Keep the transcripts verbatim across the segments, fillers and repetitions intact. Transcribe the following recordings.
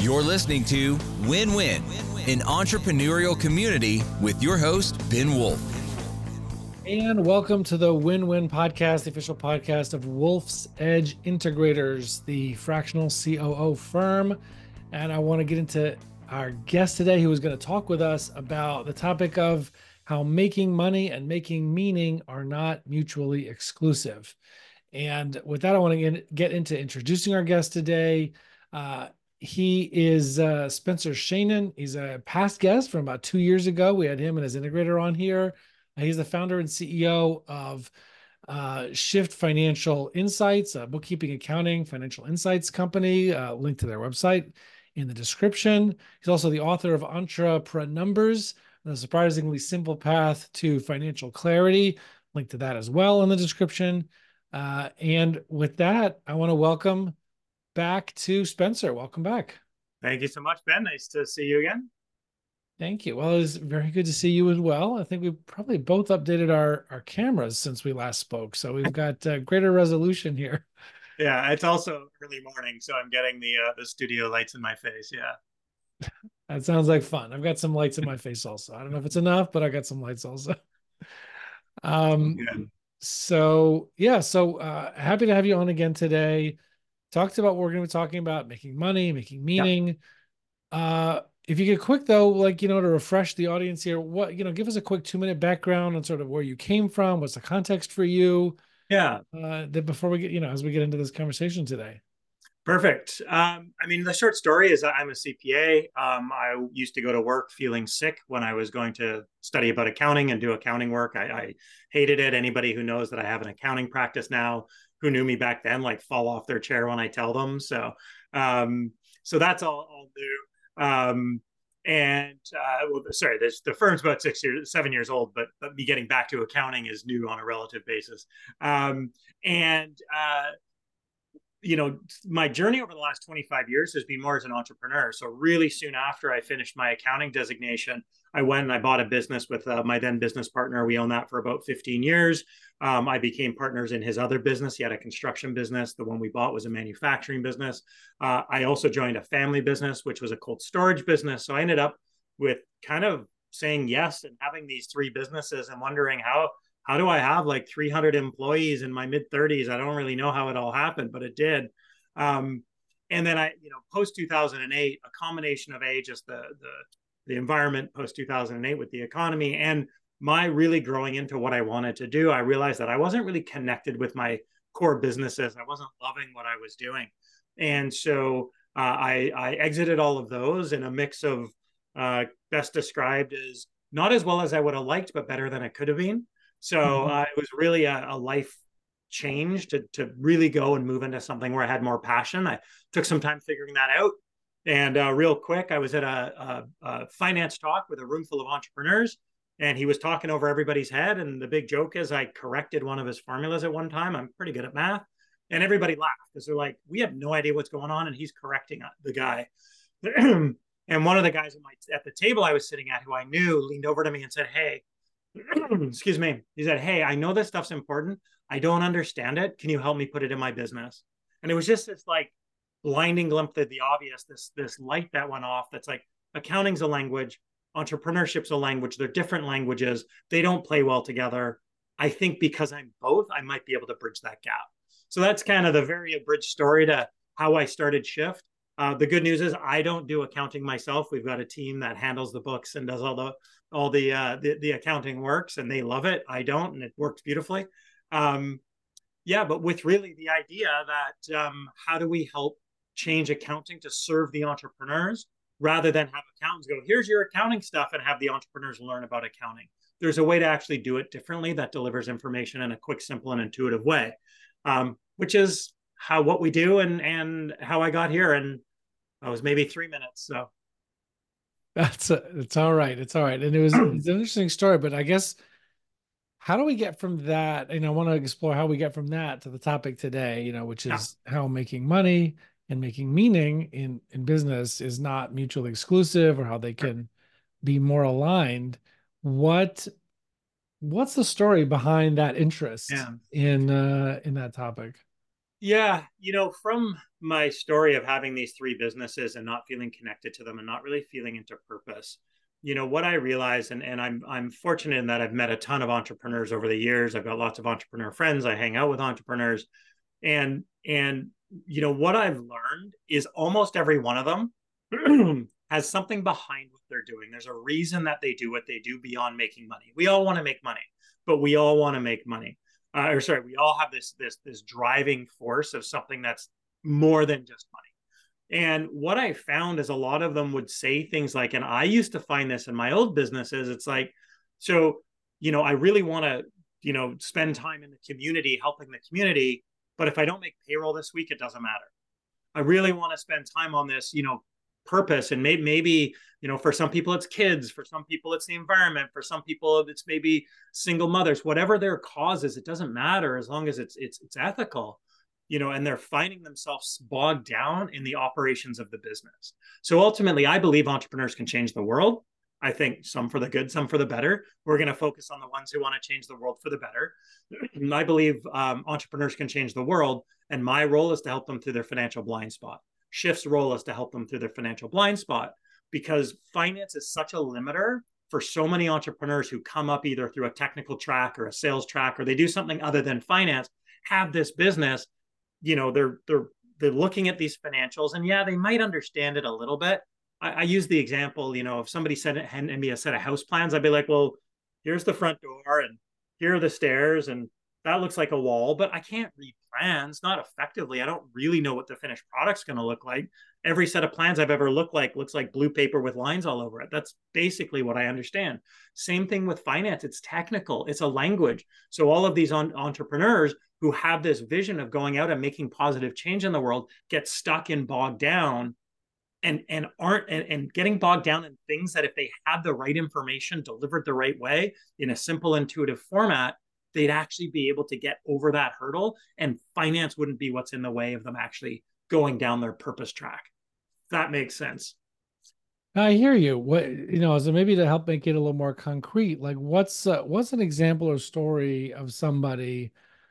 You're listening to Win Win, an entrepreneurial community with your host, Ben Wolf. And welcome to the Win Win Podcast, the official podcast of Wolf's Edge Integrators, the fractional C O O firm. And I want to get into our guest today, who is going to talk with us about the topic of how making money and making meaning are not mutually exclusive. And with that, I want to get into introducing our guest today. Uh, he is uh, Spencer Shannon. He's a past guest from about two years ago. We had him and his integrator on here. He's the founder and C E O of uh, Shift Financial Insights, a bookkeeping, accounting, financial insights company. Uh, link to their website in the description. He's also the author of Entrepreneur Numbers, the surprisingly simple path to financial clarity. Link to that as well in the description. Uh, and with that, I want to welcome back to Spencer. Welcome back. Thank you so much, Ben. Nice to see you again. Thank you. Well, it was very good to see you as well. I think we probably both updated our, our cameras since we last spoke. So we've got uh, greater resolution here. Yeah, it's also early morning, so I'm getting the uh, the studio lights in my face. Yeah. That sounds like fun. I've got some lights in my face also. I don't know if it's enough, but I got some lights also. Um, Good. So, yeah, so uh, happy to have you on again today. Talked about what we're going to be talking about, making money, making meaning. Yeah. Uh, if you get quick, though, like, you know, to refresh the audience here, what, you know, give us a quick two minute background on sort of where you came from. What's the context for you? Yeah. Uh, that before we get, you know, as we get into this conversation today. Perfect. Um, I mean, the short story is I'm a C P A. Um, I used to go to work feeling sick when I was going to study about accounting and do accounting work. I, I hated it. Anybody who knows that I have an accounting practice now, who knew me back then, like fall off their chair when I tell them. So, um, so that's all I'll do. Um, and uh, well, sorry, this, the firm's about six years, seven years old, but, but me getting back to accounting is new on a relative basis. Um, and uh, you know, my journey over the last twenty-five years has been more as an entrepreneur. So really soon after I finished my accounting designation, I went and I bought a business with uh, my then business partner. We owned that for about fifteen years. Um, I became partners in his other business. He had a construction business. The one we bought was a manufacturing business. Uh, I also joined a family business, which was a cold storage business. So I ended up with kind of saying yes and having these three businesses and wondering how How do I have like three hundred employees in my mid thirties? I don't really know how it all happened, but it did. Um, and then I, you know, post two thousand eight, a combination of A, just the the the environment post two thousand eight with the economy, and my really growing into what I wanted to do, I realized that I wasn't really connected with my core businesses. I wasn't loving what I was doing, and so uh, I I exited all of those in a mix of uh, best described as not as well as I would have liked, but better than it could have been. So uh, it was really a, a life change to, to really go and move into something where I had more passion. I took some time figuring that out. And uh, real quick, I was at a, a, a finance talk with a room full of entrepreneurs, and he was talking over everybody's head. And the big joke is I corrected one of his formulas at one time. I'm pretty good at math. And everybody laughed because they're like, we have no idea what's going on. And he's correcting the guy. And one of the guys at, my, at the table I was sitting at, who I knew, leaned over to me and said, hey, excuse me. He said, hey, I know this stuff's important. I don't understand it. Can you help me put it in my business? And it was just this like blinding glimpse of the obvious, this, this light that went off. That's like, accounting's a language, entrepreneurship's a language. They're different languages. They don't play well together. I think because I'm both, I might be able to bridge that gap. So that's kind of the very abridged story to how I started Shift. Uh, the good news is I don't do accounting myself. We've got a team that handles the books and does all the all the uh, the, the accounting works, and they love it. I don't, and it works beautifully. Um, yeah, but with really the idea that um, how do we help change accounting to serve the entrepreneurs rather than have accountants go, here's your accounting stuff, and have the entrepreneurs learn about accounting. There's a way to actually do it differently that delivers information in a quick, simple, and intuitive way, um, which is how what we do and and how I got here. And I was maybe three minutes. So that's a, it's all right. It's all right. And it was it's an interesting story, but I guess how do we get from that? And I want to explore how we get from that to the topic today, you know, which is yeah. how making money and making meaning in, in business is not mutually exclusive, or how they can be more aligned. What what's the story behind that interest yeah. in uh, in that topic? Yeah, you know, from my story of having these three businesses and not feeling connected to them and not really feeling into purpose, you know, what I realized, and, and I'm I'm fortunate in that I've met a ton of entrepreneurs over the years. I've got lots of entrepreneur friends. I hang out with entrepreneurs, and and you know what I've learned is almost every one of them has something behind what they're doing. There's a reason that they do what they do beyond making money. We all want to make money, but we all want to make money. Uh, or sorry, we all have this this this driving force of something that's more than just money. And what I found is a lot of them would say things like, and I used to find this in my old businesses, it's like, so, you know, I really want to, you know, spend time in the community, helping the community, but if I don't make payroll this week, it doesn't matter. I really want to spend time on this, you know, purpose. And maybe, maybe, you know, for some people it's kids, for some people it's the environment, for some people it's maybe single mothers, whatever their cause is, it doesn't matter as long as it's, it's, it's ethical, you know, and they're finding themselves bogged down in the operations of the business. So ultimately, I believe entrepreneurs can change the world. I think some for the good, some for the better. We're going to focus on the ones who want to change the world for the better. And I believe um, entrepreneurs can change the world. And my role is to help them through their financial blind spot. Shift's role is to help them through their financial blind spot, because finance is such a limiter for so many entrepreneurs who come up either through a technical track or a sales track, or they do something other than finance, have this business, you know, they're, they're, they're looking at these financials, and yeah, they might understand it a little bit. I, I use the example, you know, if somebody said handed me a set of house plans, I'd be like, well, here's the front door and here are the stairs, and that looks like a wall, but I can't read plans, not effectively. I don't really know what the finished product's going to look like. Every set of plans I've ever looked like looks like blue paper with lines all over it. That's basically what I understand. Same thing with finance. It's technical. It's a language. So all of these on- entrepreneurs who have this vision of going out and making positive change in the world get stuck and bogged down and, and aren't and, and getting bogged down in things that if they had the right information delivered the right way in a simple, intuitive format, they'd actually be able to get over that hurdle, and finance wouldn't be what's in the way of them actually going down their purpose track. If that makes sense. I hear you. What, you know, so maybe to help make it a little more concrete, like what's uh, what's an example or story of somebody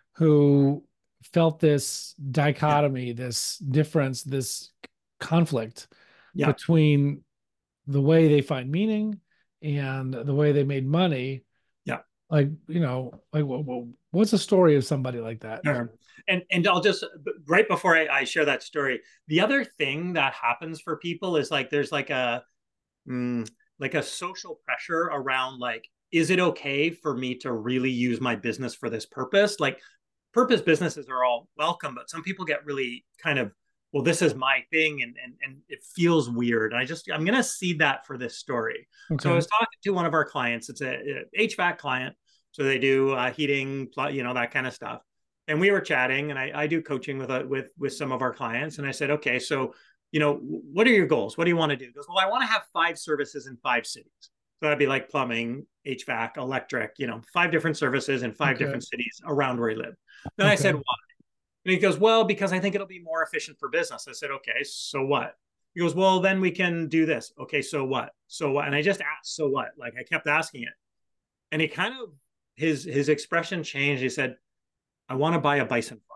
who felt this dichotomy, yeah. this difference, this conflict yeah. between the way they find meaning and the way they made money. Yeah. Like, you know, like what's a story of somebody like that? Sure. And and I'll just, right before I, I share that story, the other thing that happens for people is like, there's like a, mm, like a social pressure around like, is it okay for me to really use my business for this purpose? Like purpose businesses are all welcome, but some people get really kind of, well, this is my thing. And, and, and it feels weird. And I just, I'm going to seed that for this story. Okay. So I was talking to one of our clients. It's a, a H V A C client. So they do uh, heating, you know, that kind of stuff. And we were chatting, and I, I do coaching with, a, with, with some of our clients. And I said, okay, so, you know, what are your goals? What do you want to do? He goes, well, I want to have five services in five cities. So that'd be like plumbing, H V A C, electric, you know, five different services in five okay. different cities around where he lived. Then okay. I said, why? And he goes, well, because I think it'll be more efficient for business. I said, okay, so what? He goes, well, then we can do this. Okay, so what? So what? And I just asked, so what? Like I kept asking it. And he kind of, his his expression changed. He said, I want to buy a bison farm.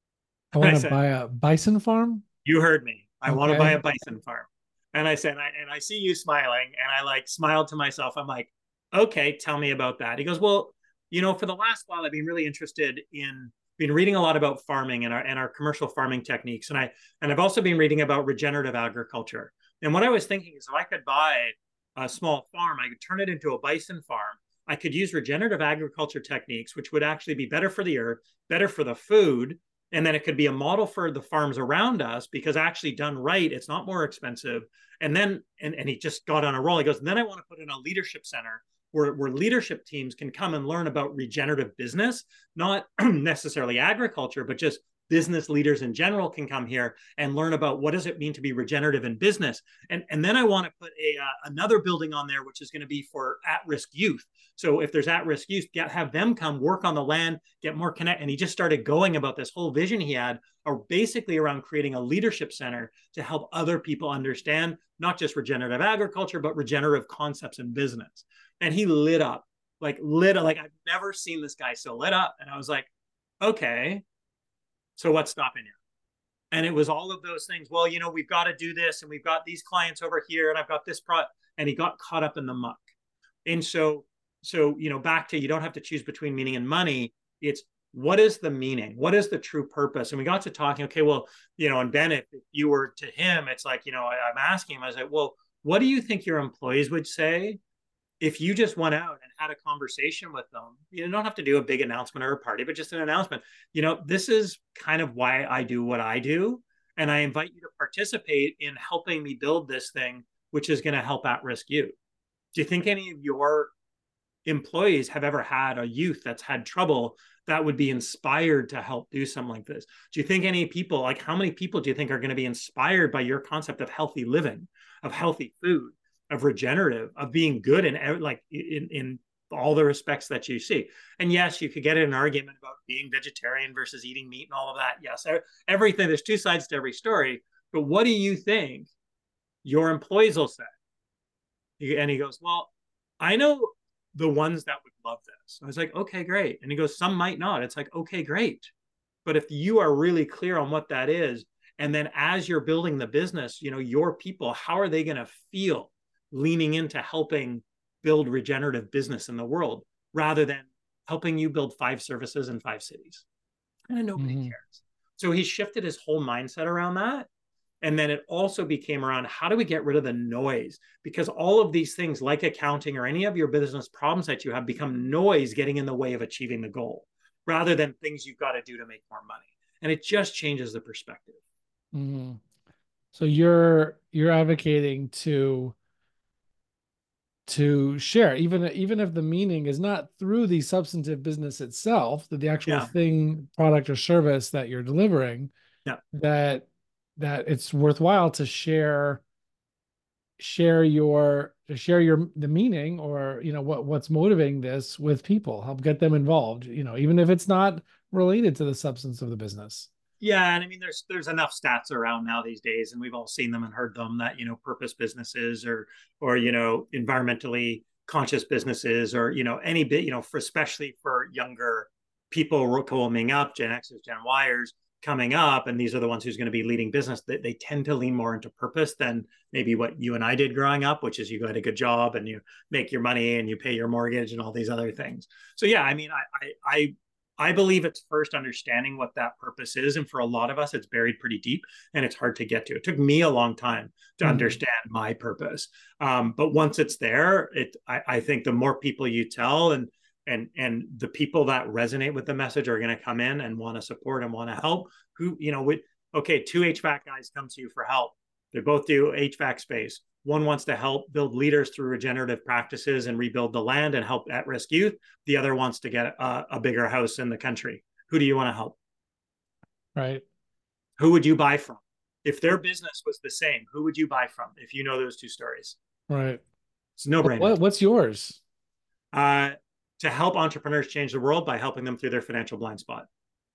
I want to buy a bison farm? You heard me. I okay. want to buy a bison farm. And I said, I, and I see you smiling, and I like smiled to myself. I'm like, okay, tell me about that. He goes, well, you know, for the last while, I've been really interested in, been reading a lot about farming and our, and our commercial farming techniques. And I, and I've also been reading about regenerative agriculture. And what I was thinking is if I could buy a small farm, I could turn it into a bison farm. I could use regenerative agriculture techniques, which would actually be better for the earth, better for the food. And then it could be a model for the farms around us, because actually done right, it's not more expensive. And then, and, and he just got on a roll. He goes, and then I want to put in a leadership center where, where leadership teams can come and learn about regenerative business, not necessarily agriculture, but just business leaders in general can come here and learn about what does it mean to be regenerative in business. And, and then I want to put a uh, another building on there, which is going to be for at-risk youth. So if there's at-risk youth, get, have them come work on the land, get more connect. And he just started going about this whole vision he had, or basically around creating a leadership center to help other people understand not just regenerative agriculture, but regenerative concepts in business. And he lit up, like lit up, like I've never seen this guy so lit up. And I was like, okay, So what's stopping you? And it was all of those things. Well, you know, we've got to do this, and we've got these clients over here, and I've got this product. And he got caught up in the muck. And so, so, you know, back to, you don't have to choose between meaning and money. It's, what is the meaning? What is the true purpose? And we got to talking, okay, well, you know, and Ben, if you were to him, it's like, you know, I, I'm asking him, I was like, well, what do you think your employees would say if you just went out and had a conversation with them? You don't have to do a big announcement or a party, but just an announcement. You know, this is kind of why I do what I do. And I invite you to participate in helping me build this thing, which is going to help at-risk youth. Do you think any of your employees have ever had a youth that's had trouble that would be inspired to help do something like this? Do you think any people, like how many people do you think are going to be inspired by your concept of healthy living, of healthy food, of regenerative, of being good in like in, in all the respects that you see? And yes, you could get in an argument about being vegetarian versus eating meat and all of that. Yes, everything, there's two sides to every story. But what do you think your employees will say? And he goes, well, I know the ones that would love this. I was like, okay, great. And he goes, some might not. It's like, okay, great. But if you are really clear on what that is, and then as you're building the business, you know, your people, how are they going to feel leaning into helping build regenerative business in the world rather than helping you build five services in five cities? And nobody mm-hmm. cares. So he shifted his whole mindset around that. And then it also became around, how do we get rid of the noise? Because all of these things like accounting or any of your business problems that you have become noise getting in the way of achieving the goal rather than things you've got to do to make more money. And it just changes the perspective. Mm-hmm. So you're, you're advocating to, to share, even, even if the meaning is not through the substantive business itself, that the actual yeah. thing, product or service that you're delivering, yeah. that that it's worthwhile to share, share your, share your, the meaning or, you know, what, what's motivating this with people, help get them involved, you know, even if it's not related to the substance of the business. Yeah. And I mean, there's, there's enough stats around now these days, and we've all seen them and heard them, that, you know, purpose businesses or, or, you know, environmentally conscious businesses or, you know, any bit, you know, for, especially for younger people coming up, Gen Xers, Gen Yers, coming up, and these are the ones who's going to be leading business, that they tend to lean more into purpose than maybe what you and I did growing up, which is you get a good job and you make your money and you pay your mortgage and all these other things. So yeah, I mean, I I I believe it's first understanding what that purpose is, and for a lot of us, it's buried pretty deep and it's hard to get to. It took me a long time to mm-hmm. understand my purpose, um, but once it's there, it I, I think the more people you tell and And and the people that resonate with the message are going to come in and want to support and want to help. Who, you know, with, okay, two H V A C guys come to you for help. They both do H V A C space. One wants to help build leaders through regenerative practices and rebuild the land and help at-risk youth. The other wants to get a, a bigger house in the country. Who do you want to help? Right. Who would you buy from? If their business was the same, who would you buy from if you know those two stories? Right. It's no brainer. What, what's yours? Uh, to help entrepreneurs change the world by helping them through their financial blind spot.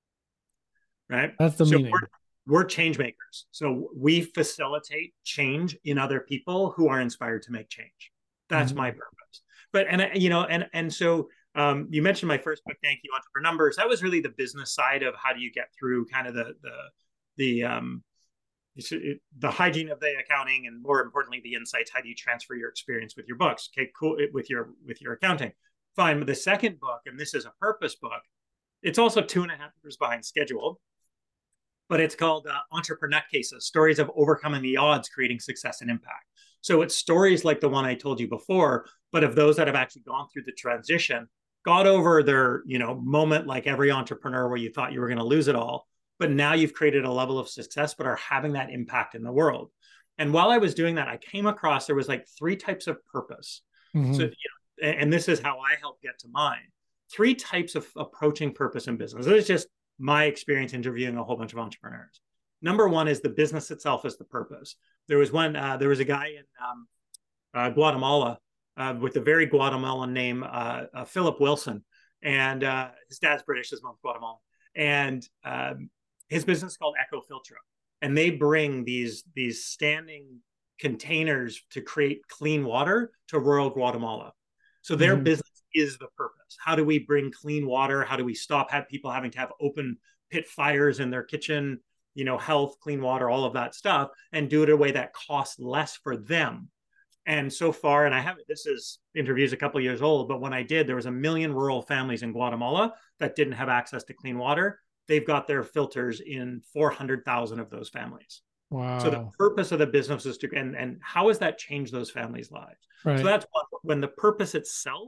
Right? That's the so meaning. We're, we're change makers. So we facilitate change in other people who are inspired to make change. That's mm-hmm. my purpose. But, and you know, and, and so um, you mentioned my first book, Thank You, Entrepreneur Numbers. That was really the business side of how do you get through kind of the, the, the, um, it, the hygiene of the accounting, and more importantly, the insights. How do you transfer your experience with your books? Okay, cool. With your, with your accounting. Fine. But the second book, and this is a purpose book, it's also two and a half years behind schedule, but it's called uh, Entrepreneur Cases, Stories of Overcoming the Odds, Creating Success and Impact. So it's stories like the one I told you before, but of those that have actually gone through the transition, got over their, you know, moment like every entrepreneur where you thought you were going to lose it all, but now you've created a level of success, but are having that impact in the world. And while I was doing that, I came across, there was like three types of purpose. Mm-hmm. So, you know, and this is how I help get to mine. Three types of approaching purpose in business. This is just my experience interviewing a whole bunch of entrepreneurs. Number one is the business itself is the purpose. There was one, uh, there was a guy in um, uh, Guatemala uh, with a very Guatemalan name, uh, uh, Philip Wilson. And uh, his dad's British, his mom's Guatemalan. And um, his business is called Ecofiltra. And they bring these, these standing containers to create clean water to rural Guatemala. So their mm-hmm. business is the purpose. How do we bring clean water? How do we stop have people having to have open pit fires in their kitchen, you know, health, clean water, all of that stuff, and do it in a way that costs less for them. And so far, and I haven't, this is interviews a couple of years old, but when I did, there was a million rural families in Guatemala that didn't have access to clean water. They've got their filters in four hundred thousand of those families. Wow. So the purpose of the business is to, and, and how has that changed those families' lives? Right. So that's what, when the purpose itself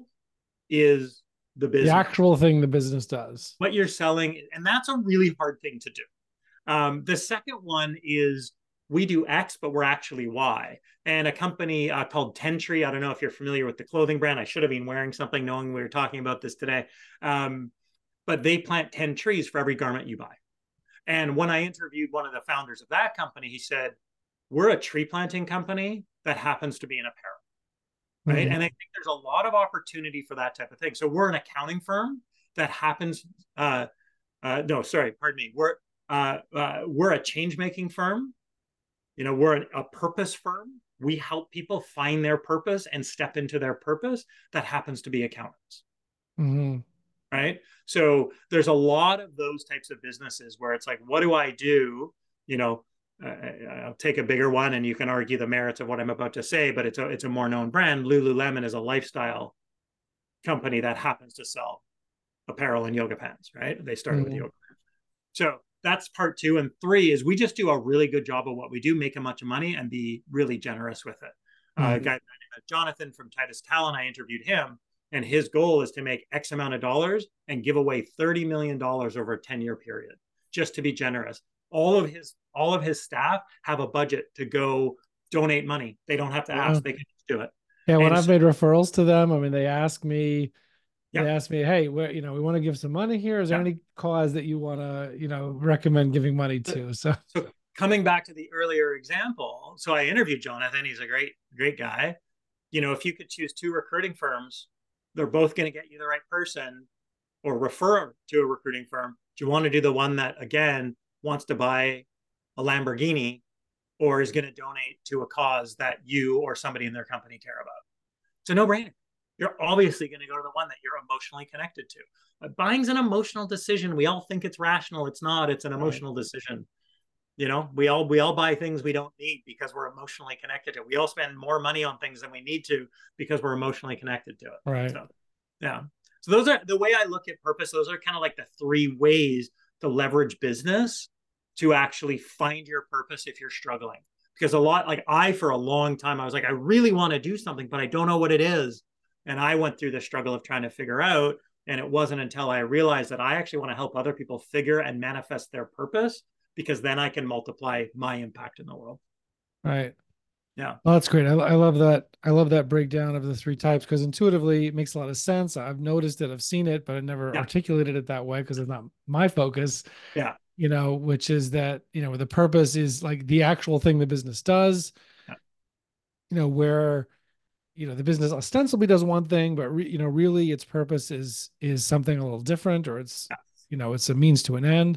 is the business. The actual thing the business does. What you're selling, and that's a really hard thing to do. Um, the second one is we do X, but we're actually Y. And a company uh, called Ten Tree, I don't know if you're familiar with the clothing brand. I should have been wearing something knowing we were talking about this today. Um, but they plant ten trees for every garment you buy. And when I interviewed one of the founders of that company, he said, we're a tree planting company that happens to be in apparel. Right. Mm-hmm. And I think there's a lot of opportunity for that type of thing. So we're an accounting firm that happens, uh, uh, no, sorry, pardon me. We're, uh, uh, we're a change-making firm. You know, we're an, a purpose firm. We help people find their purpose and step into their purpose. That happens to be accountants. Mm-hmm. Right. So there's a lot of those types of businesses where it's like, what do I do? You know, uh, I'll take a bigger one and you can argue the merits of what I'm about to say, but it's a, it's a more known brand. Lululemon is a lifestyle company that happens to sell apparel and yoga pants, right? They started mm-hmm. with yoga pants. So that's part two. And three is we just do a really good job of what we do, make a bunch of money and be really generous with it. Mm-hmm. Uh, a guy, Jonathan from Titus Talent, I interviewed him. And his goal is to make X amount of dollars and give away thirty million dollars over a ten year period, just to be generous. All of his, all of his staff have a budget to go donate money. They don't have to ask, yeah. They can just do it. Yeah. When and I've so, made referrals to them, I mean, they ask me, yeah. they ask me, hey, where, you know, we want to give some money here. Is there yeah. any cause that you want to, you know, recommend giving money to? So, so coming back to the earlier example. So I interviewed Jonathan. He's a great, great guy. You know, if you could choose two recruiting firms, they're both going to get you the right person or refer to a recruiting firm. Do you want to do the one that, again, wants to buy a Lamborghini or is going to donate to a cause that you or somebody in their company care about? It's a no-brainer. You're obviously going to go to the one that you're emotionally connected to. But buying's an emotional decision. We all think it's rational. It's not. It's an emotional right. decision. You know, we all we all buy things we don't need because we're emotionally connected to it. We all spend more money on things than we need to because we're emotionally connected to it. Right. So, yeah. So those are the way I look at purpose. Those are kind of like the three ways to leverage business to actually find your purpose if you're struggling. Because a lot, like I, for a long time, I was like, I really want to do something, but I don't know what it is. And I went through the struggle of trying to figure out. And it wasn't until I realized that I actually want to help other people figure and manifest their purpose, because then I can multiply my impact in the world. Right. Yeah. Well, that's great. I, I love that. I love that breakdown of the three types because intuitively it makes a lot of sense. I've noticed it, I've seen it, but I never yeah. articulated it that way because it's not my focus. Yeah. You know, which is that, you know, the purpose is like the actual thing the business does, yeah. you know, where, you know, the business ostensibly does one thing, but, re, you know, really its purpose is, is something a little different, or it's, yeah. you know, it's a means to an end.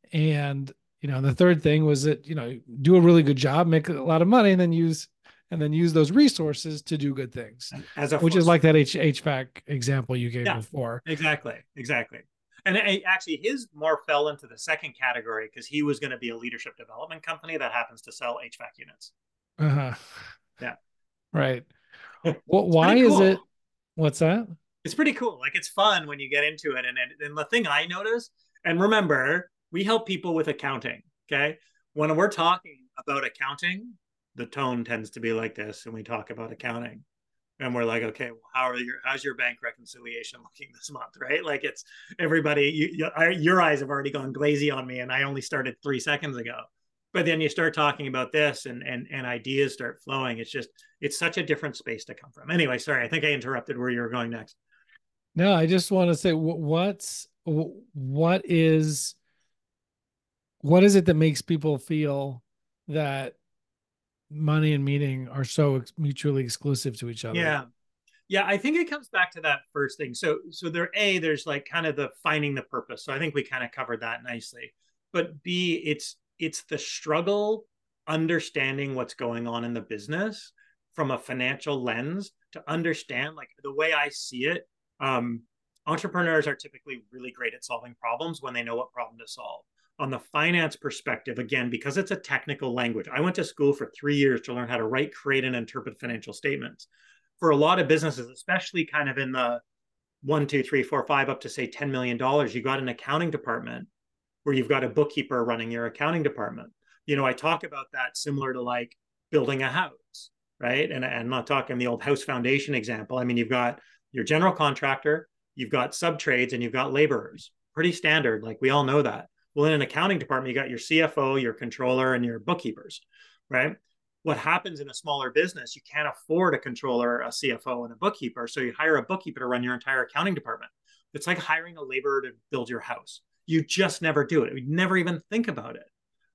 And, you know, and the third thing was that, you know, do a really good job, make a lot of money, and then use, and then use those resources to do good things, as a which is like that H, HVAC example you gave yeah, before. Exactly. Exactly. And it, actually his more fell into the second category because he was going to be a leadership development company that happens to sell H V A C units. Uh-huh. Yeah. Right. Well, why is cool. it, what's that? It's pretty cool. Like it's fun when you get into it. And, and, and the thing I noticed, and remember, we help people with accounting. Okay. When we're talking about accounting, the tone tends to be like this. And we talk about accounting and we're like, okay, well, how are your, how's your bank reconciliation looking this month? Right. Like it's everybody, you, you, your eyes have already gone glazy on me. And I only started three seconds ago, but then you start talking about this and, and, and ideas start flowing. It's just, it's such a different space to come from. Anyway, sorry. I think I interrupted where you were going next. No, I just want to say what's, what is, what is it that makes people feel that money and meaning are so mutually exclusive to each other? Yeah. Yeah. I think it comes back to that first thing. So, so there, A, there's like kind of the finding the purpose. So I think we kind of covered that nicely, but B, it's, it's the struggle understanding what's going on in the business from a financial lens to understand, like the way I see it. Um, entrepreneurs are typically really great at solving problems when they know what problem to solve. on the finance perspective, again, because it's a technical language. I went to school for three years to learn how to write, create, and interpret financial statements. For a lot of businesses, especially kind of in the one, two, three, four, five, up to say ten million dollars, you got an accounting department where you've got a bookkeeper running your accounting department. You know, I talk about that similar to like building a house, right? And I'm not talking the old house foundation example. I mean, you've got your general contractor, you've got sub trades, and you've got laborers. Pretty standard. Like we all know that. Well, in an accounting department, you got your C F O, your controller, and your bookkeepers, right? What happens in a smaller business, you can't afford a controller, a C F O, and a bookkeeper. So you hire a bookkeeper to run your entire accounting department. It's like hiring a laborer to build your house. You just never do it. We never even think about it.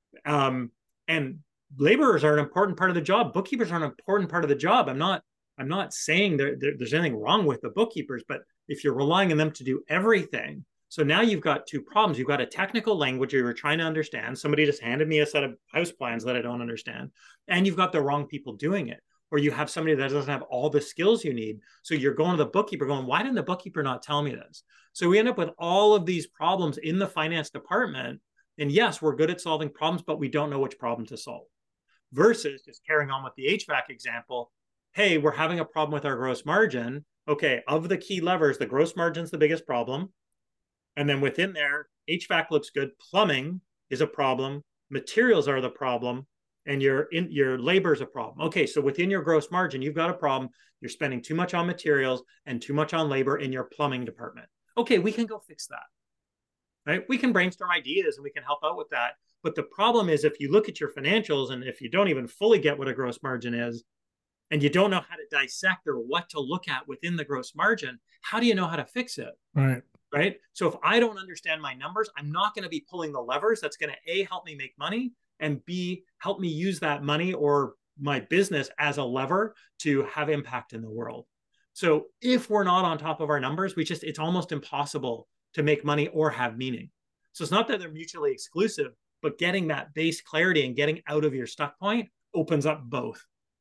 Um, and laborers are an important part of the job. Bookkeepers are an important part of the job. I'm not, I'm not saying there, there, there's anything wrong with the bookkeepers, but if you're relying on them to do everything, so now you've got two problems. You've got a technical language you were trying to understand. Somebody just handed me a set of house plans that I don't understand. And you've got the wrong people doing it. Or you have somebody that doesn't have all the skills you need. So you're going to the bookkeeper going, why didn't the bookkeeper not tell me this? So we end up with all of these problems in the finance department. And yes, we're good at solving problems, but we don't know which problem to solve. Versus just carrying on with the H V A C example. Hey, we're having a problem with our gross margin. Okay, of the key levers, the gross margin's the biggest problem. And then within there, H V A C looks good. Plumbing is a problem. Materials are the problem. And your, in, your labor is a problem. Okay, so within your gross margin, you've got a problem. You're spending too much on materials and too much on labor in your plumbing department. Okay, we can go fix that, right? We can brainstorm ideas and we can help out with that. But the problem is if you look at your financials and if you don't even fully get what a gross margin is, and you don't know how to dissect or what to look at within the gross margin, how do you know how to fix it? Right. Right. So if I don't understand my numbers, I'm not going to be pulling the levers that's going to A, help me make money, and B, help me use that money or my business as a lever to have impact in the world. So if we're not on top of our numbers, we just, it's almost impossible to make money or have meaning. So it's not that they're mutually exclusive, but getting that base clarity and getting out of your stuck point opens up both.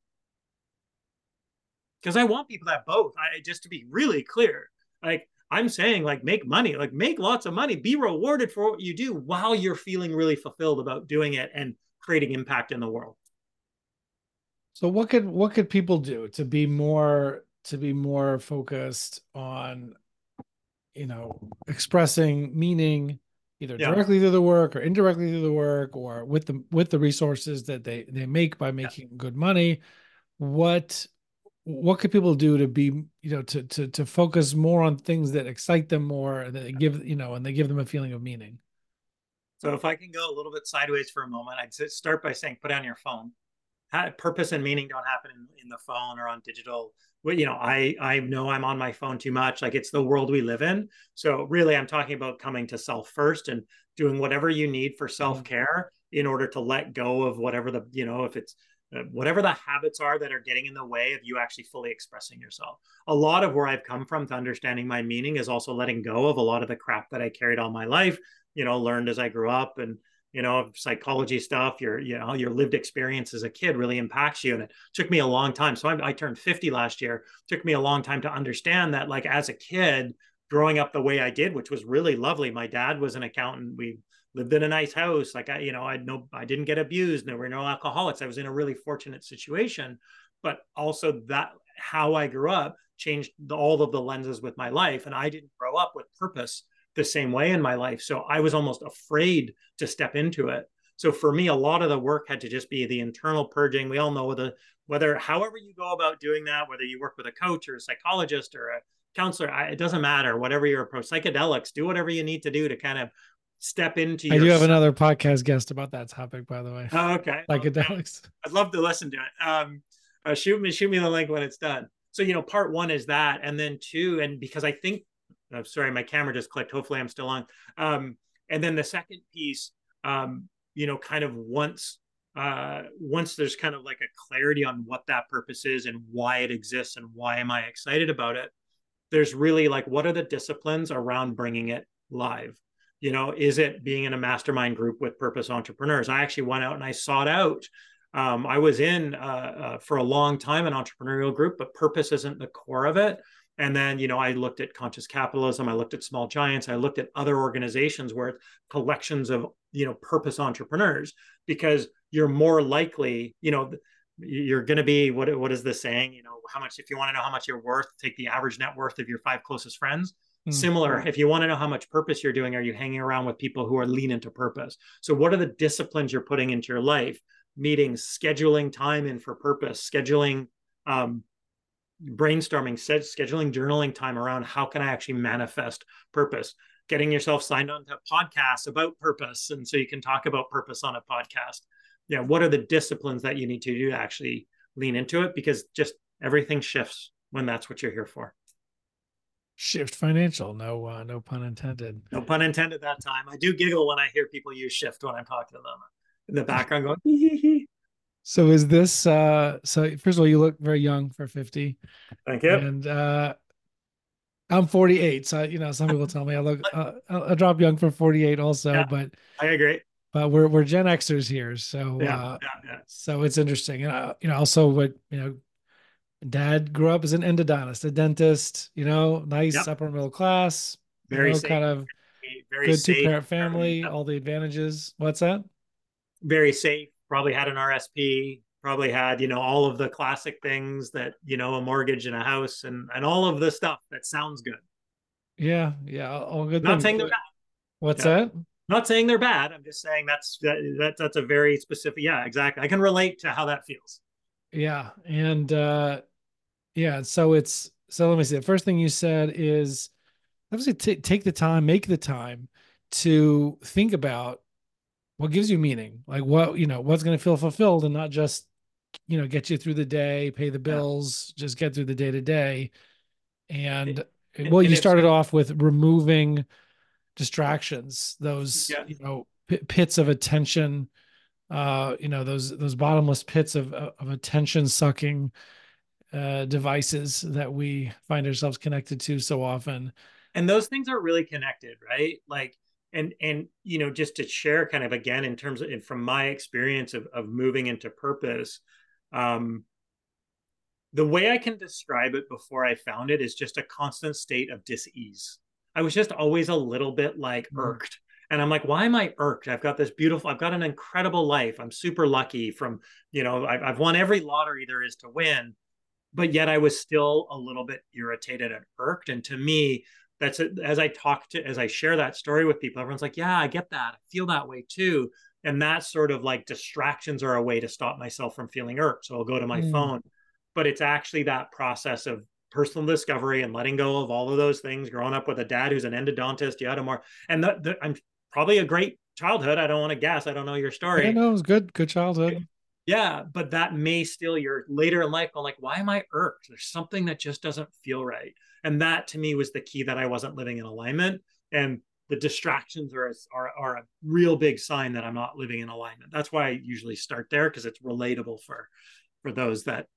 Because I want people that both, I, just to be really clear, like, I'm saying like make money, like make lots of money, be rewarded for what you do while you're feeling really fulfilled about doing it and creating impact in the world. So what could what could people do to be more to be more focused on, you know, expressing meaning either Yeah. directly through the work or indirectly through the work or with the with the resources that they they make by making yeah. good money? What What could people do to be, you know, to to to focus more on things that excite them more and that they give, you know, and they give them a feeling of meaning? So if I can go a little bit sideways for a moment, I'd start by saying, put down your phone. Purpose and meaning don't happen in, in the phone or on digital. Well, you know, I I know I'm on my phone too much. Like it's the world we live in. So really, I'm talking about coming to self first and doing whatever you need for self-care in order to let go of whatever the, you know, if it's whatever the habits are that are getting in the way of you actually fully expressing yourself. A lot of where I've come from to understanding my meaning is also letting go of a lot of the crap that I carried all my life, you know, learned as I grew up, and, you know, psychology stuff, your, you know, your lived experience as a kid really impacts you. And it took me a long time. So I, I turned fifty last year. It took me a long time to understand that, like, as a kid growing up the way I did, which was really lovely. My dad was an accountant. We lived in a nice house. Like I, you know, I no, I didn't get abused. There were no alcoholics. I was in a really fortunate situation, but also that how I grew up changed the, all of the lenses with my life. And I didn't grow up with purpose the same way in my life. So I was almost afraid to step into it. So for me, a lot of the work had to just be the internal purging. We all know the, whether, however you go about doing that, whether you work with a coach or a psychologist or a counselor, I, it doesn't matter, whatever your approach, psychedelics, do whatever you need to do to kind of step into. I do have another podcast guest about that topic, by the way. Oh, okay. Psychedelics. Well, I'd love to listen to it. Um, uh, shoot me, shoot me the link when it's done. So, you know, part one is that, and then two, and because I think, oh, sorry, my camera just clicked. Hopefully I'm still on. Um, and then the second piece, um, you know, kind of once, uh, once there's kind of like a clarity on what that purpose is and why it exists and why am I excited about it, there's really like, what are the disciplines around bringing it live? You know, is it being in a mastermind group with purpose entrepreneurs? I actually went out and I sought out. Um, I was in uh, uh, for a long time an entrepreneurial group, but purpose isn't the core of it. And then, you know, I looked at Conscious Capitalism, I looked at Small Giants, I looked at other organizations where it's collections of, you know, purpose entrepreneurs, because you're more likely, you know, you're going to be, what, what is the saying? You know, how much, if you want to know how much you're worth, take the average net worth of your five closest friends. Mm. Similar, if you want to know how much purpose you're doing, are you hanging around with people who are lean into purpose? So what are the disciplines you're putting into your life? Meetings, scheduling time in for purpose, scheduling, um, brainstorming, scheduling journaling time around how can I actually manifest purpose, getting yourself signed on to podcasts about purpose. And so you can talk about purpose on a podcast. Yeah. What are the disciplines that you need to do to actually lean into it? Because just everything shifts when that's what you're here for. Shift Financial. No, uh, no pun intended. No pun intended that time. I do giggle when I hear people use shift when I'm talking to them in the background going, hee hee hee. So is this, uh, so first of all, you look very young for fifty. Thank you. And, uh, I'm forty-eight. So, you know, some people tell me I look, uh, I drop young for forty-eight also, yeah, but I agree. But we're, we're Gen Xers here. So, yeah, uh, yeah, yeah. so it's interesting. And, uh, you know, also what, you know, dad grew up as an endodontist, a dentist, you know, nice yep. upper middle class, very you know, kind of very good safe. two parent family, yep. all the advantages. What's that? Very safe. Probably had an R S P, probably had, you know, all of the classic things that, you know, a mortgage and a house and, and all of the stuff that sounds good. Yeah. Yeah. All good. Not things. saying they're bad. What's yeah. that? Not saying they're bad. I'm just saying that's, that, that, that's a very specific. Yeah, exactly. I can relate to how that feels. Yeah. And, uh, yeah. So it's, so let me see. The first thing you said is obviously t- take the time, make the time to think about what gives you meaning, like what, you know, what's going to feel fulfilled and not just, you know, get you through the day, pay the bills, yeah. just get through the day to day. And it, well, and you started off with removing distractions, those, yeah. you know, p- pits of attention, uh, you know, those, those bottomless pits of, of attention sucking, uh, devices that we find ourselves connected to so often. And those things are really connected, right? Like, and, and, you know, just to share kind of again, in terms of, from my experience of, of moving into purpose, um, the way I can describe it before I found it is just a constant state of dis-ease. I was just always a little bit like irked. And I'm like, why am I irked? I've got this beautiful, I've got an incredible life. I'm super lucky from, you know, I've, I've won every lottery there is to win, but yet I was still a little bit irritated and irked. And to me, that's it. As I talk to, as I share that story with people, everyone's like, yeah, I get that. I feel that way too. And that's sort of like distractions are a way to stop myself from feeling irked. So I'll go to my mm. phone, but it's actually that process of personal discovery and letting go of all of those things, growing up with a dad who's an endodontist, you had a more, and the, the, I'm probably a great childhood. I don't want to guess. I don't know your story. I know it was good, good childhood. Yeah. But that may still, you're later in life, I'm like, why am I irked? There's something that just doesn't feel right. And that to me was the key, that I wasn't living in alignment. And the distractions are, are, are a real big sign that I'm not living in alignment. That's why I usually start there, because it's relatable for, for those that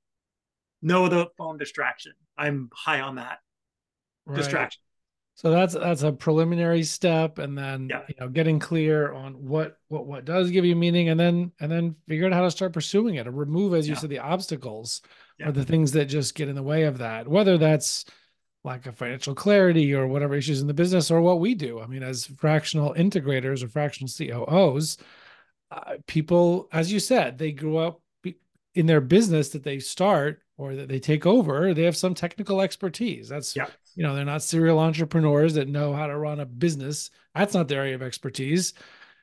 know the phone distraction. I'm high on that right. distraction. So that's, that's a preliminary step. And then, yeah. you know, getting clear on what, what, what does give you meaning, and then, and then figure out how to start pursuing it, and remove, as you yeah. said, the obstacles yeah. or the things that just get in the way of that, whether that's lack of financial clarity or whatever issues in the business, or what we do. I mean, as fractional integrators or fractional C O Os, uh, people, as you said, they grew up in their business that they start or that they take over. They have some technical expertise. That's, yeah. you know, they're not serial entrepreneurs that know how to run a business. That's not their area of expertise.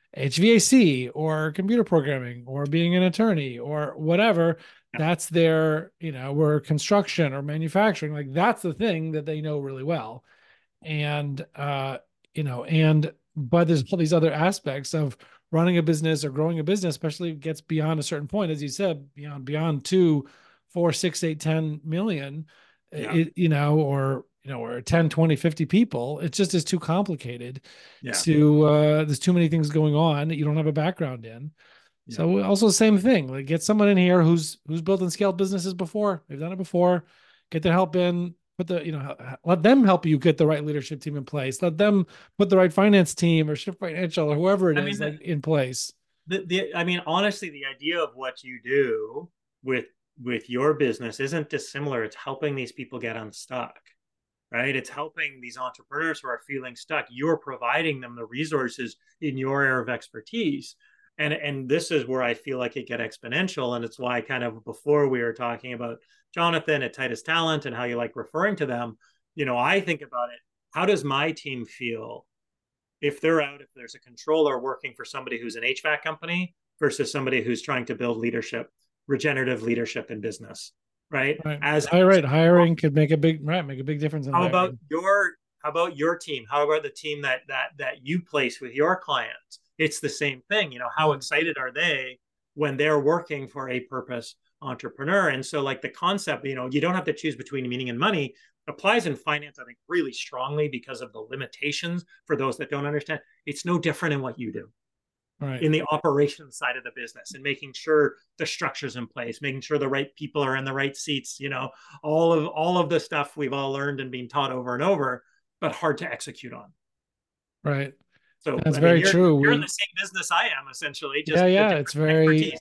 H V A C or computer programming or being an attorney or whatever. That's their, you know, or construction or manufacturing. Like that's the thing that they know really well. And, uh, you know, and, but there's all these other aspects of running a business or growing a business, especially gets beyond a certain point, as you said, beyond, beyond two, four, six, eight, ten million, yeah. it, you know, or, you know, or ten, twenty, fifty people. It just is too complicated yeah. to, uh, there's too many things going on that you don't have a background in. Yeah. So also the same thing, like get someone in here who's, who's built and scaled businesses before. They've done it before. Get their help in, put the, you know, let them help you get the right leadership team in place. Let them put the right finance team or Shift Financial or whoever it I is mean, like, the, in place. The, the, I mean, honestly, the idea of what you do with, with your business isn't dissimilar. It's helping these people get unstuck. right? It's helping these entrepreneurs who are feeling stuck. You're providing them the resources in your area of expertise. And, and this is where I feel like it get exponential. And it's why kind of before we were talking about Jonathan at Titus Talent and how you like referring to them, you know, I think about it. How does my team feel if they're out, if there's a controller working for somebody who's an H V A C company versus somebody who's trying to build leadership, regenerative leadership in business, right? Right. As Right, right. Hiring could make a big right, make a big difference in how hiring. about your how about your team? How about the team that that that you place with your clients? It's the same thing. You know, how excited are they when they're working for a purpose entrepreneur? And so like the concept, you know, you don't have to choose between meaning and money applies in finance, I think, really strongly because of the limitations for those that don't understand. It's no different in what you do. Right. In the operations side of the business and making sure the structure's in place, making sure the right people are in the right seats, you know, all of all of the stuff we've all learned and been taught over and over, but hard to execute on. Right. So that's I very mean, you're, true. You're we, in the same business I am, essentially. Just yeah, yeah. It's very expertise.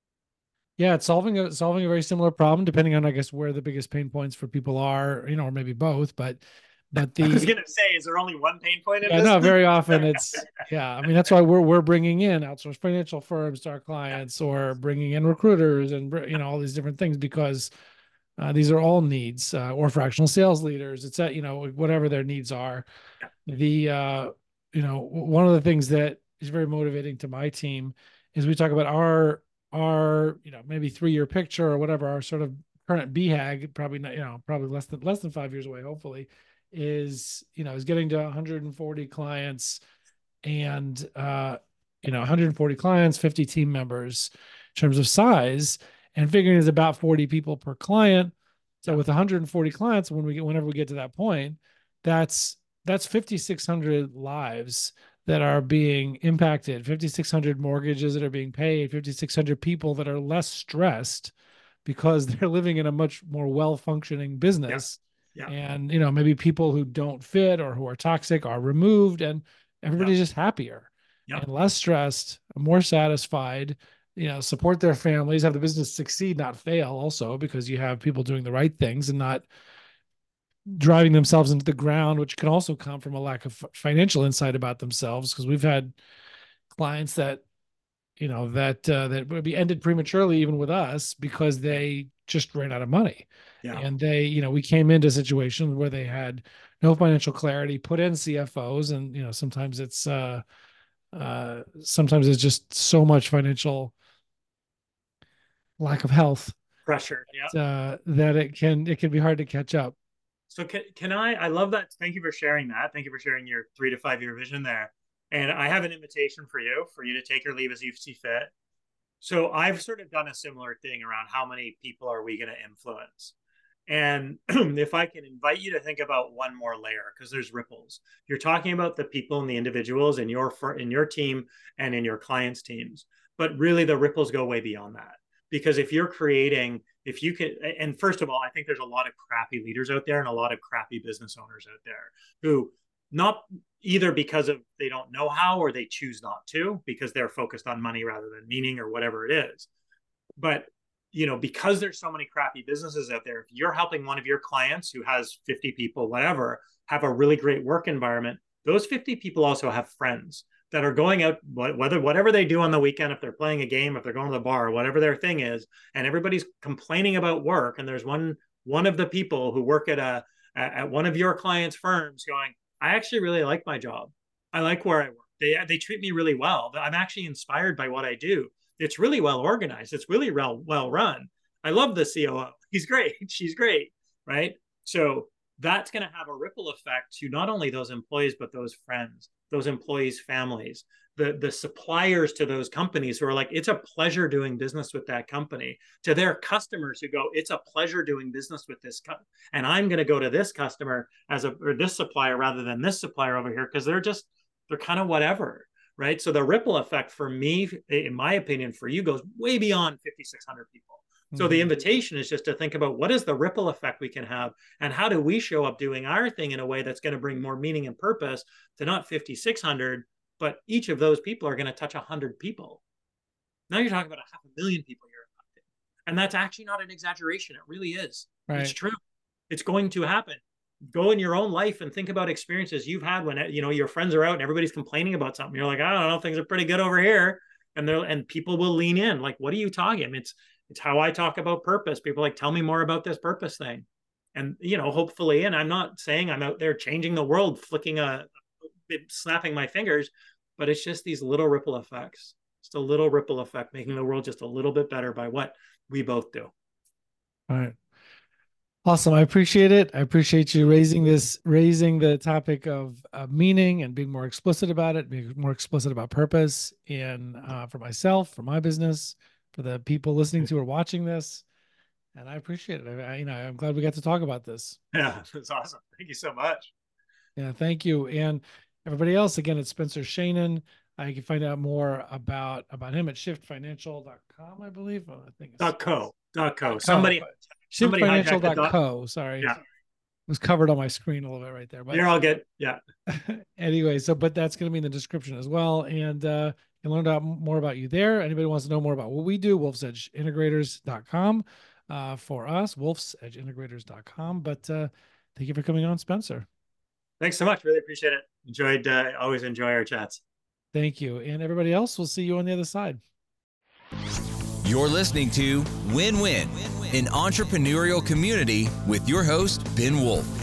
Yeah, it's solving a solving a very similar problem, depending on, I guess, where the biggest pain points for people are, you know, or maybe both. But But the I was gonna say, is there only one pain point in yeah, this? no, very often it's yeah. I mean, that's why we're we're bringing in outsourced financial firms to our clients, yeah. or bringing in recruiters, and you know all these different things because uh, these are all needs, uh, or fractional sales leaders. It's that you know whatever their needs are. Yeah. The uh, you know one of the things that is very motivating to my team is we talk about our our you know maybe three year picture or whatever our sort of current B HAG, probably not you know probably less than less than five years away, hopefully. Is, you know, is getting to one hundred forty clients and, uh, you know, one hundred forty clients, fifty team members in terms of size, and figuring is about forty people per client. So yeah. with one hundred forty clients, when we get, whenever we get to that point, that's, that's fifty-six hundred lives that are being impacted, fifty-six hundred mortgages that are being paid, fifty-six hundred people that are less stressed because they're living in a much more well-functioning business. Yeah. Yeah. And, you know, maybe people who don't fit or who are toxic are removed, and everybody's yeah. just happier yeah. and less stressed, more satisfied, you know, support their families, have the business succeed, not fail also, because you have people doing the right things and not driving themselves into the ground, which can also come from a lack of financial insight about themselves. Because we've had clients that, you know, that, uh, that would be ended prematurely, even with us, because they just ran out of money. Yeah. And they, you know, we came into situations where they had no financial clarity, put in C F Os, and, you know, sometimes it's, uh, uh, sometimes it's just so much financial lack of health pressure, yeah, uh, that it can, it can be hard to catch up. So can, can I, I love that. Thank you for sharing that. Thank you for sharing your three to five year vision there. And I have an invitation for you, for you to take or leave as you see fit. So I've sort of done a similar thing around how many people are we going to influence? And if I can invite you to think about one more layer, because there's ripples. You're talking about the people and the individuals in your in your team and in your clients' teams, but really the ripples go way beyond that. Because if you're creating, if you can, and first of all, I think there's a lot of crappy leaders out there and a lot of crappy business owners out there who not either because of they don't know how or they choose not to because they're focused on money rather than meaning or whatever it is. But you know, because there's so many crappy businesses out there, if you're helping one of your clients who has fifty people, whatever, have a really great work environment, those fifty people also have friends that are going out, whether whatever they do on the weekend, if they're playing a game, if they're going to the bar, whatever their thing is, and everybody's complaining about work. And there's one one of the people who work at a at one of your clients' firms going, I actually really like my job. I like where I work. They they treat me really well. I'm actually inspired by what I do. It's really well organized. It's really well, well run. I love the C O O. He's great. She's great. Right. So that's going to have a ripple effect to not only those employees, but those friends, those employees' families, the, the suppliers to those companies who are like, it's a pleasure doing business with that company, to their customers who go, it's a pleasure doing business with this company. And I'm going to go to this customer as a, or this supplier rather than this supplier over here. Cause they're just, they're kind of whatever. Right. So the ripple effect for me, in my opinion, for you goes way beyond fifty-six hundred people. Mm-hmm. So the invitation is just to think about what is the ripple effect we can have and how do we show up doing our thing in a way that's going to bring more meaning and purpose to not fifty-six hundred, but each of those people are going to touch one hundred people. Now you're talking about a half a million people you're impacting. And that's actually not an exaggeration. It really is. Right. It's true. It's going to happen. go in your own life and think about experiences you've had when, you know, your friends are out and everybody's complaining about something. You're like, I don't know, things are pretty good over here. And they're, and people will lean in like, what are you talking? I mean, it's, it's how I talk about purpose. People are like, tell me more about this purpose thing. And, you know, hopefully, and I'm not saying I'm out there changing the world, flicking a, snapping my fingers, but it's just these little ripple effects, just a little ripple effect, making the world just a little bit better by what we both do. All right. Awesome. I appreciate it. I appreciate you raising this, raising the topic of uh, meaning and being more explicit about it, being more explicit about purpose, and uh, for myself, for my business, for the people listening to or watching this. And I appreciate it. I, I, you know, I'm glad we got to talk about this. Yeah, that's awesome. Thank you so much. Yeah, thank you. And everybody else, again, it's Spencer Shannon. I can find out more about about him at shift financial dot com, I believe. Oh, I think it's dot co. Dot co. Somebody, shift financial dot co. Sorry. Yeah. It was covered on my screen a little bit right there. But you're all good. Yeah. Anyway, so but that's going to be in the description as well. And uh, you can learn out more about you there. Anybody wants to know more about what we do, wolf's edge integrators dot com uh, for us, wolf's edge integrators dot com. But uh, thank you for coming on, Spencer. Thanks so much. Really appreciate it. Enjoyed, uh, always enjoy our chats. Thank you. And everybody else, we'll see you on the other side. You're listening to Win Win, an entrepreneurial community with your host, Ben Wolf.